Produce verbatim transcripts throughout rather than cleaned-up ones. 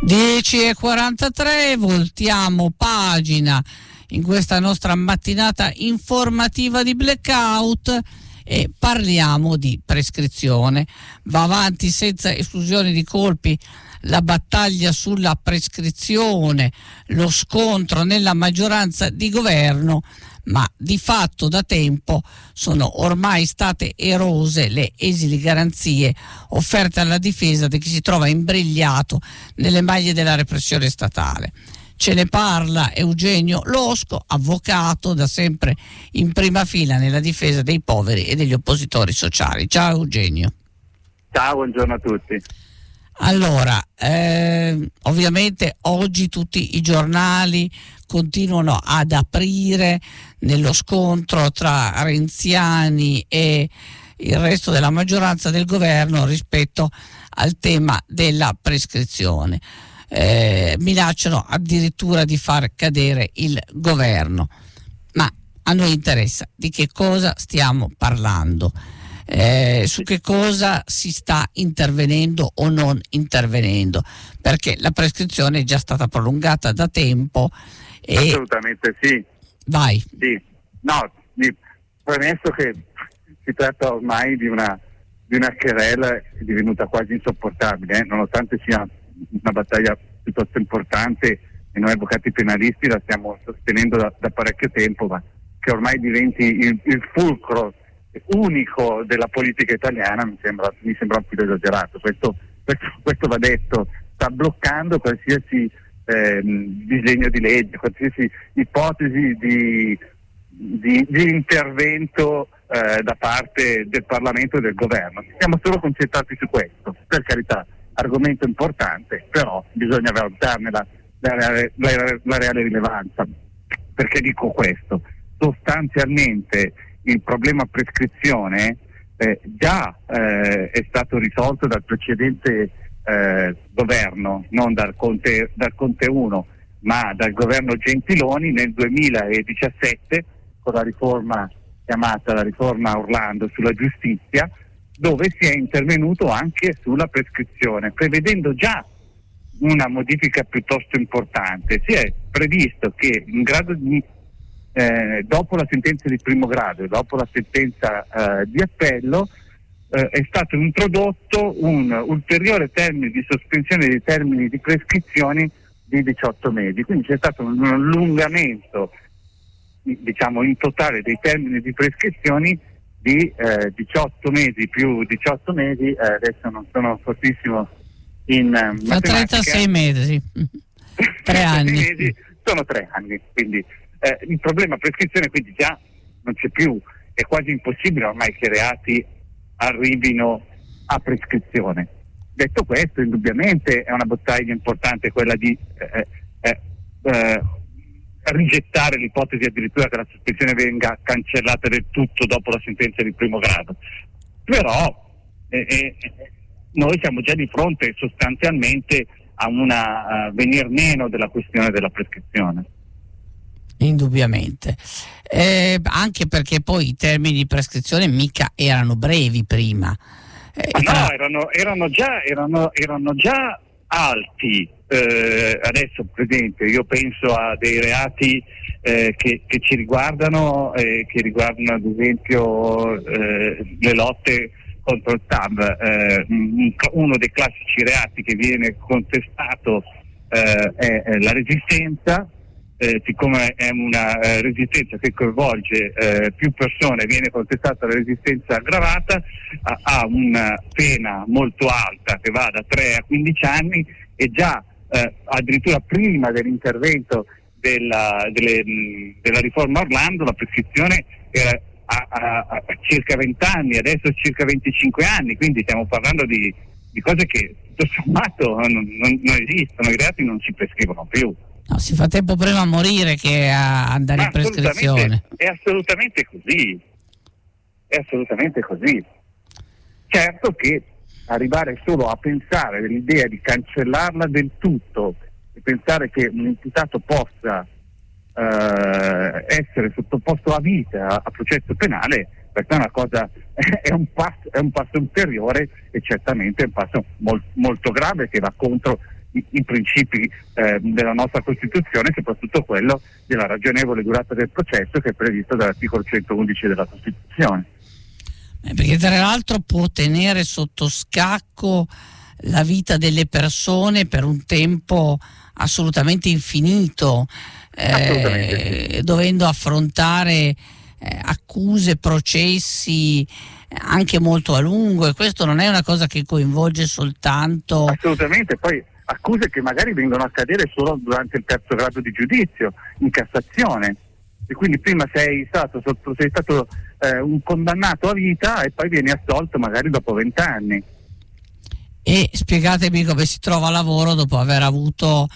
dieci e quarantatré, voltiamo pagina in questa nostra mattinata informativa di Blackout e parliamo di prescrizione. Va avanti senza esclusione di colpi la battaglia sulla prescrizione, lo scontro nella maggioranza di governo, ma di fatto da tempo sono ormai state erose le esili garanzie offerte alla difesa di chi si trova imbrigliato nelle maglie della repressione statale. Ce ne parla Eugenio Losco, avvocato da sempre in prima fila nella difesa dei poveri e degli oppositori sociali. Ciao Eugenio. Ciao, buongiorno a tutti. Allora, eh, ovviamente oggi tutti i giornali continuano ad aprire nello scontro tra renziani e il resto della maggioranza del governo rispetto al tema della prescrizione. Eh, minacciano addirittura di far cadere il governo. Ma a noi interessa di che cosa stiamo parlando. Eh, su che cosa si sta intervenendo o non intervenendo, perché la prescrizione è già stata prolungata da tempo e... Assolutamente sì. Vai. Sì. No, premesso che si tratta ormai di una di una querela divenuta quasi insopportabile, eh? nonostante sia una battaglia piuttosto importante e noi avvocati penalisti la stiamo sostenendo da, da parecchio tempo, ma che ormai diventi il, il fulcro unico della politica italiana mi sembra, mi sembra un filo esagerato. Questo, questo, questo va detto, sta bloccando qualsiasi eh, disegno di legge, qualsiasi ipotesi di, di, di intervento eh, da parte del Parlamento e del governo. Siamo solo concentrati su questo, per carità, argomento importante, però bisogna valutarne la, la, la, la reale rilevanza. Perché dico questo? Sostanzialmente il problema prescrizione eh, già eh, è stato risolto dal precedente eh, governo, non dal Conte, dal Conte uno, ma dal governo Gentiloni nel duemiladiciassette con la riforma chiamata la riforma Orlando sulla giustizia, dove si è intervenuto anche sulla prescrizione, prevedendo già una modifica piuttosto importante. Si è previsto che in grado di Eh, dopo la sentenza di primo grado e dopo la sentenza eh, di appello eh, è stato introdotto un ulteriore termine di sospensione dei termini di prescrizione di diciotto mesi, quindi c'è stato un allungamento diciamo in totale dei termini di prescrizioni di eh, diciotto mesi più diciotto mesi, eh, adesso non sono fortissimo in eh, matematica. trentasei mesi, tre anni. Mesi, sono tre anni, quindi Eh, il problema prescrizione quindi già non c'è più, è quasi impossibile ormai che i reati arrivino a prescrizione. Detto questo, indubbiamente è una battaglia importante quella di eh, eh, eh, rigettare l'ipotesi addirittura che la sospensione venga cancellata del tutto dopo la sentenza di primo grado, però eh, eh, noi siamo già di fronte sostanzialmente a una uh, venir meno della questione della prescrizione. Indubbiamente, eh, anche perché poi i termini di prescrizione mica erano brevi prima. Eh, Ma tra... No, erano, erano, già, erano, erano già alti. Eh, adesso, per esempio, io penso a dei reati eh, che, che ci riguardano, eh, che riguardano ad esempio eh, le lotte contro il T A B. Eh, uno dei classici reati che viene contestato eh, è, è la resistenza. Eh, siccome è una eh, resistenza che coinvolge eh, più persone, viene contestata la resistenza aggravata, ha, ha una pena molto alta che va da tre a quindici anni e già eh, addirittura prima dell'intervento della, delle, mh, della riforma Orlando la prescrizione era a, a, a circa venti anni, adesso circa venticinque anni, quindi stiamo parlando di, di cose che tutto sommato non, non, non esistono, i reati non si prescrivono più. No, si fa tempo prima a morire che a andare in prescrizione. È assolutamente così. È assolutamente così. Certo che arrivare solo a pensare dell'idea di cancellarla del tutto e pensare che un imputato possa eh, essere sottoposto a vita a processo penale, questa è una cosa, è un passo, è un passo ulteriore e certamente è un passo mol, molto grave che va contro i, i principi eh, della nostra Costituzione, soprattutto quello della ragionevole durata del processo che è previsto dall'articolo centoundici della Costituzione. Eh, perché tra l'altro può tenere sotto scacco la vita delle persone per un tempo assolutamente infinito, eh, Assolutamente. dovendo affrontare eh, accuse, processi anche molto a lungo, e questo non è una cosa che coinvolge soltanto... Assolutamente, poi accuse che magari vengono a cadere solo durante il terzo grado di giudizio, in Cassazione, e quindi prima sei stato, sotto, sei stato eh, un condannato a vita e poi vieni assolto magari dopo vent'anni. E spiegatemi come si trova lavoro dopo aver avuto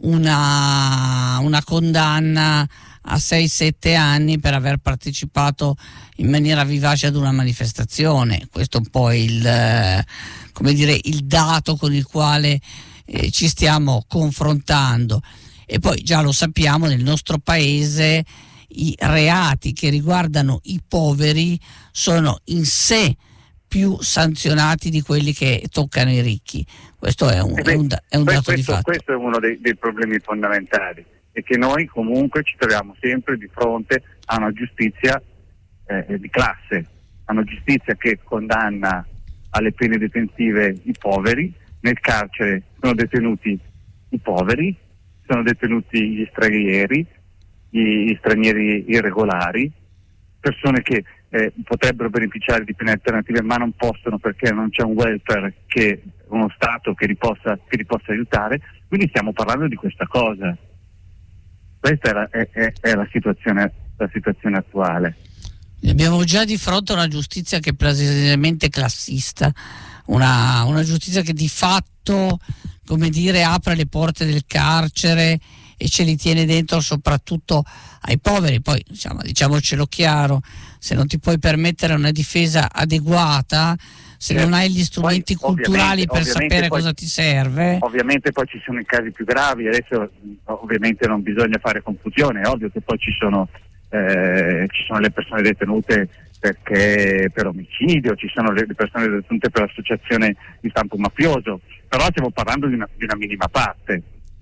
una, una condanna a sei sette anni per aver partecipato in maniera vivace ad una manifestazione. Questo è un po' il, eh, come dire, il dato con il quale eh, ci stiamo confrontando. E poi già lo sappiamo, nel nostro paese i reati che riguardano i poveri sono in sé più sanzionati di quelli che toccano i ricchi. Questo è un, Eh beh, è un, è un dato questo, di fatto. Questo è uno dei, dei problemi fondamentali, e che noi comunque ci troviamo sempre di fronte a una giustizia eh, di classe, a una giustizia che condanna alle pene detentive i poveri. Nel carcere sono detenuti i poveri, sono detenuti gli stranieri, gli, gli stranieri irregolari, persone che eh, potrebbero beneficiare di pene alternative ma non possono perché non c'è un welfare, che uno Stato che li possa, che li possa aiutare. Quindi stiamo parlando di questa cosa. Questa è la, è, è, è la situazione, la situazione attuale. Abbiamo già di fronte una giustizia che è palesemente classista, una, una giustizia che di fatto, come dire, apre le porte del carcere e ce li tiene dentro soprattutto ai poveri. Poi diciamo, diciamocelo chiaro, se non ti puoi permettere una difesa adeguata, se non hai gli strumenti poi, culturali ovviamente, per ovviamente sapere poi, cosa ti serve. Ovviamente poi ci sono i casi più gravi, adesso ovviamente non bisogna fare confusione, è ovvio che poi ci sono, eh, ci sono le persone detenute perché per omicidio, ci sono le persone detenute per associazione di stampo mafioso, però stiamo parlando di una, di una minima parte.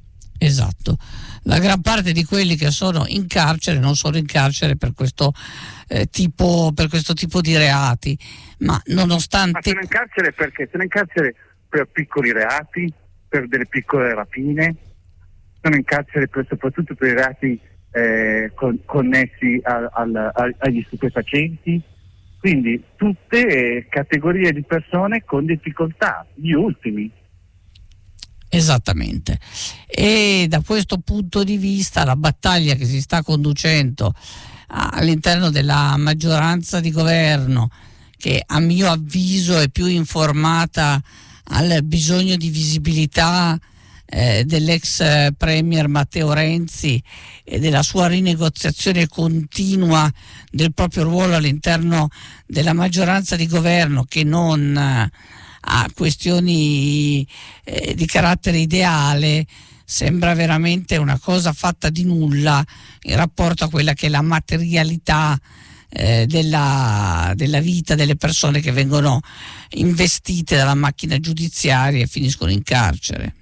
Esatto, la gran parte di quelli che sono in carcere non sono in carcere per questo eh, tipo per questo tipo di reati, ma nonostante... Ma sono in carcere perché? Sono in carcere per piccoli reati, per delle piccole rapine, sono in carcere per, soprattutto per i reati eh, con, connessi a, al, a, agli stupefacenti, quindi tutte eh, categorie di persone con difficoltà, gli ultimi. Esattamente, e da questo punto di vista la battaglia che si sta conducendo all'interno della maggioranza di governo, che a mio avviso è più informata al bisogno di visibilità eh, dell'ex premier Matteo Renzi e della sua rinegoziazione continua del proprio ruolo all'interno della maggioranza di governo, che non eh, a questioni eh, di carattere ideale, sembra veramente una cosa fatta di nulla in rapporto a quella che è la materialità eh, della, della vita delle persone che vengono investite dalla macchina giudiziaria e finiscono in carcere.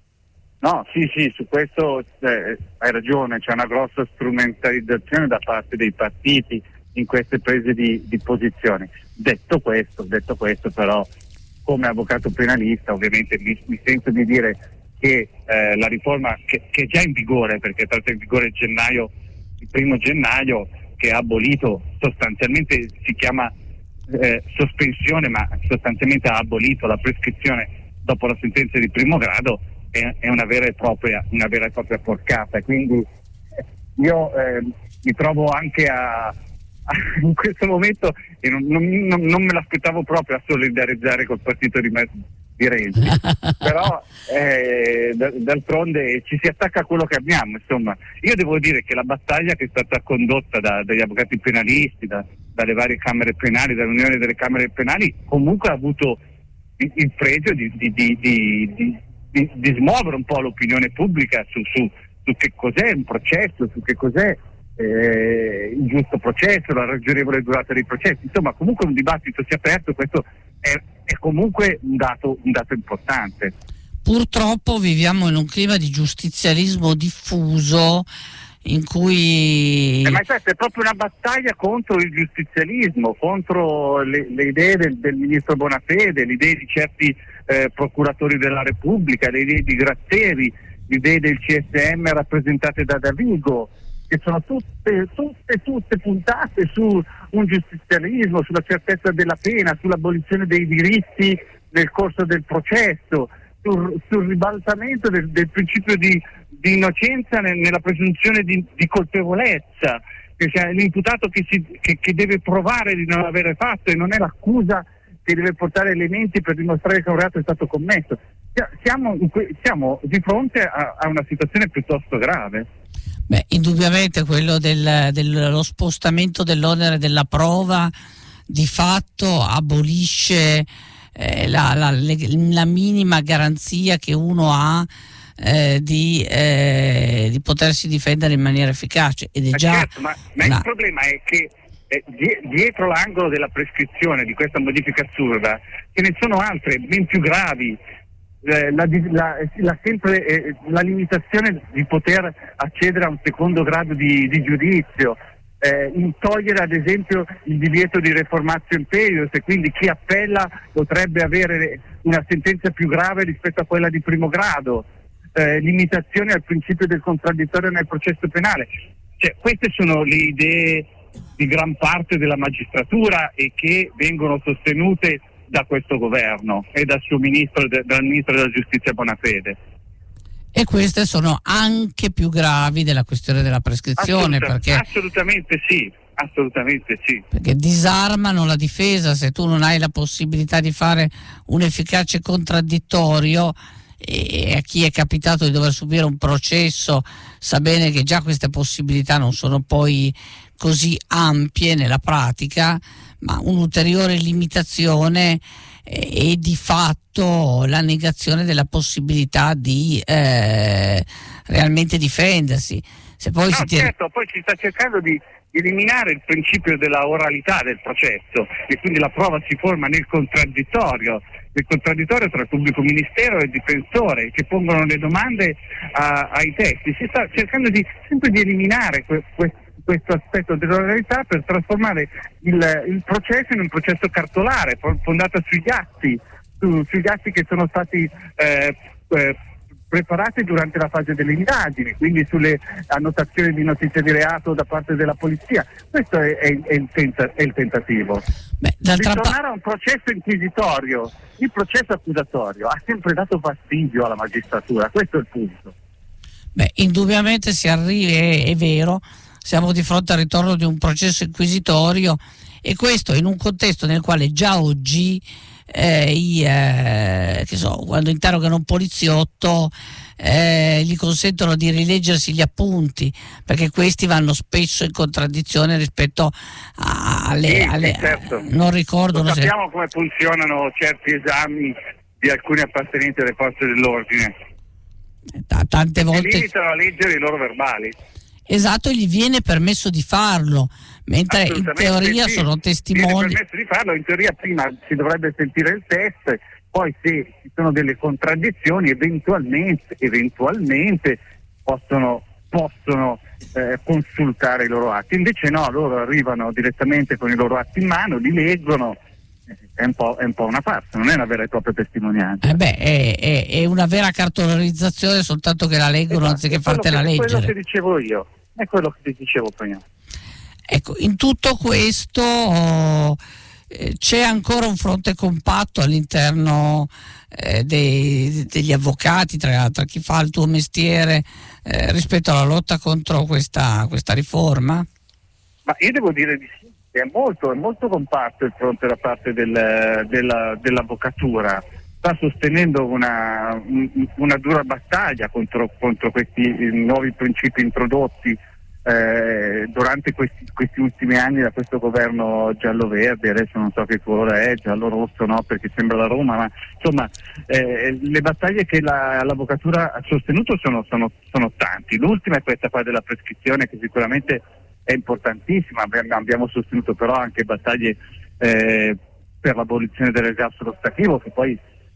No, sì, sì, su questo eh, hai ragione, c'è una grossa strumentalizzazione da parte dei partiti in queste prese di, di posizione. Detto questo, detto questo però, come avvocato penalista ovviamente mi, mi sento di dire che eh, la riforma che, che è già in vigore, perché è stata in vigore il gennaio, il primo gennaio, che ha abolito, sostanzialmente si chiama eh, sospensione, ma sostanzialmente ha abolito la prescrizione dopo la sentenza di primo grado, è, è una vera e propria una vera e propria porcata. Quindi io eh, mi trovo anche a in questo momento, e non, non, non, non me l'aspettavo proprio, a solidarizzare col partito di, di Renzi, però eh, d'altronde ci si attacca a quello che abbiamo. Insomma, io devo dire che la battaglia che è stata condotta da, dagli avvocati penalisti, da, dalle varie camere penali, dall'Unione delle Camere Penali, comunque ha avuto il, il pregio di, di, di, di, di, di, di smuovere un po' l'opinione pubblica su, su, su che cos'è un processo, su che cos'è Eh, il giusto processo, la ragionevole durata dei processi. Insomma, comunque un dibattito si è aperto, questo è, è comunque un dato, un dato importante. purtroppo viviamo in un clima di giustizialismo diffuso in cui... Eh, ma certo, è proprio una battaglia contro il giustizialismo, contro le, le idee del, del ministro Bonafede, le idee di certi eh, procuratori della Repubblica, le idee di Gratteri, le idee del C S M rappresentate da Davigo, che sono tutte, tutte, tutte puntate su un giustizialismo, sulla certezza della pena, sull'abolizione dei diritti nel corso del processo, sul, sul ribaltamento del, del principio di, di innocenza nel, nella presunzione di, di colpevolezza, che cioè l'imputato che, si, che, che deve provare di non avere fatto e non è l'accusa che deve portare elementi per dimostrare che un reato è stato commesso. Siamo, siamo di fronte a, a una situazione piuttosto grave. Beh, indubbiamente quello del, dello spostamento dell'onere della prova di fatto abolisce eh, la, la, la minima garanzia che uno ha eh, di, eh, di potersi difendere in maniera efficace. Ed è ma già certo, ma, ma la... il problema è che eh, dietro l'angolo della prescrizione di questa modifica assurda ce ne sono altre ben più gravi. La, la, la, sempre, eh, la limitazione di poter accedere a un secondo grado di, di giudizio, eh, togliere ad esempio il divieto di reformatio imperius, e quindi chi appella potrebbe avere una sentenza più grave rispetto a quella di primo grado, eh, limitazione al principio del contraddittorio nel processo penale. Cioè, queste sono le idee di gran parte della magistratura e che vengono sostenute da questo governo e dal suo ministro, dal ministro della giustizia Bonafede. E queste sono anche più gravi della questione della prescrizione. Assoluta, perché, assolutamente sì, assolutamente sì. Perché disarmano la difesa. Se tu non hai la possibilità di fare un efficace contraddittorio, e a chi è capitato di dover subire un processo sa bene che già queste possibilità non sono poi così ampie nella pratica, ma un'ulteriore limitazione è di fatto la negazione della possibilità di eh, realmente difendersi. Se poi no, si tiene... certo, poi si sta cercando di eliminare il principio della oralità del processo e quindi la prova si forma nel contraddittorio, nel contraddittorio tra il pubblico ministero e il difensore, che pongono le domande a, ai testi. Si sta cercando di, sempre di eliminare que, que, questo aspetto dell'oralità per trasformare il, il processo in un processo cartolare, fondato sugli atti, su, sugli atti che sono stati eh, eh, preparati durante la fase delle indagini, quindi sulle annotazioni di notizia di reato da parte della polizia. Questo è, è, è, il, tenta, è il tentativo. Beh, d'altra di tornare pa- a un processo inquisitorio. Il processo accusatorio ha sempre dato fastidio alla magistratura, questo è il punto. Beh, indubbiamente si arriva, è, è vero, siamo di fronte al ritorno di un processo inquisitorio, e questo in un contesto nel quale già oggi eh, i, eh, che so, quando interrogano un poliziotto eh, gli consentono di rileggersi gli appunti, perché questi vanno spesso in contraddizione rispetto a- alle, Sì, alle sì, certo. non ricordo Lo non sappiamo se... come funzionano certi esami di alcuni appartenenti alle forze dell'ordine. T- tante Si volte limitano a leggere i loro verbali. esatto, gli viene permesso di farlo, mentre in teoria sì. sono Viene testimoni. permesso di farlo, in teoria prima si dovrebbe sentire il test, poi se ci sono delle contraddizioni eventualmente, eventualmente possono, possono eh, consultare i loro atti. Invece no, loro arrivano direttamente con i loro atti in mano, li leggono. È un, po', è un po' una farsa, non è una vera e propria testimonianza. Eh beh, è, è, è una vera cartolarizzazione, soltanto che la leggono Esatto, anziché è quello fartela che, leggere. È quello che dicevo io, è quello che ti dicevo prima. Ecco, in tutto questo eh, c'è ancora un fronte compatto all'interno eh, dei, degli avvocati, tra, tra chi fa il tuo mestiere eh, rispetto alla lotta contro questa, questa riforma? Ma io devo dire di sì, è molto, è molto compatto il fronte da parte del, della, dell'avvocatura. Sta sostenendo una, una dura battaglia contro, contro questi nuovi principi introdotti eh, durante questi, questi ultimi anni da questo governo giallo-verde. Adesso non so che colore è, giallo-rosso no, perché sembra la Roma, ma insomma eh, le battaglie che la, l'avvocatura ha sostenuto sono, sono, sono tanti. L'ultima è questa qua della prescrizione, che sicuramente è importantissima. Abbiamo sostenuto però anche battaglie eh, per l'abolizione dell'ergastolo ostativo, che poi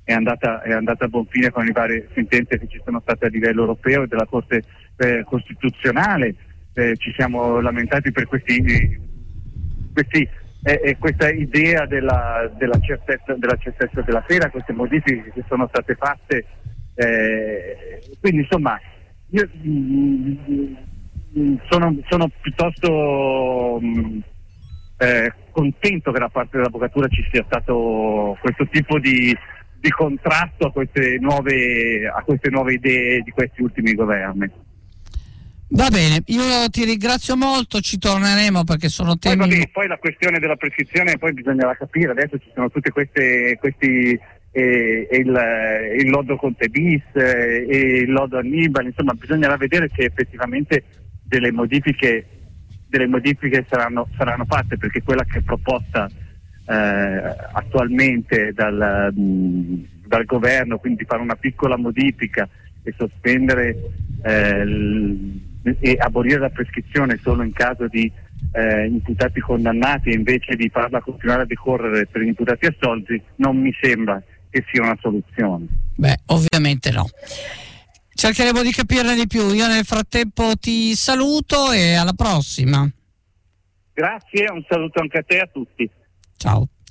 è andata, è andata a buon fine con le varie sentenze che ci sono state a livello europeo e della Corte eh, Costituzionale. Eh, ci siamo lamentati per questi, questi eh, eh, questa idea della, della, certezza, della certezza della pena, queste modifiche che sono state fatte. Eh, quindi insomma io mh, mh, sono, sono piuttosto mh, eh, contento che da parte dell'avvocatura ci sia stato questo tipo di, di contrasto a queste nuove a queste nuove idee di questi ultimi governi. Va bene, io ti ringrazio molto, ci torneremo perché sono temi... Poi, vabbè, poi la questione della prescrizione poi bisognerà capire, adesso ci sono tutte queste questi e, e il, il lodo Conte bis e il lodo Annibale, insomma bisognerà vedere se effettivamente delle modifiche delle modifiche saranno, saranno fatte, perché quella che è proposta eh, attualmente dal, mh, dal governo, quindi fare una piccola modifica e sospendere eh, l, e abolire la prescrizione solo in caso di eh, imputati condannati e invece di farla continuare a decorrere per gli imputati assolti, non mi sembra che sia una soluzione. Beh, ovviamente no. Cercheremo di capirne di più. Io nel frattempo ti saluto e alla prossima. Grazie, un saluto anche a te e a tutti. Ciao.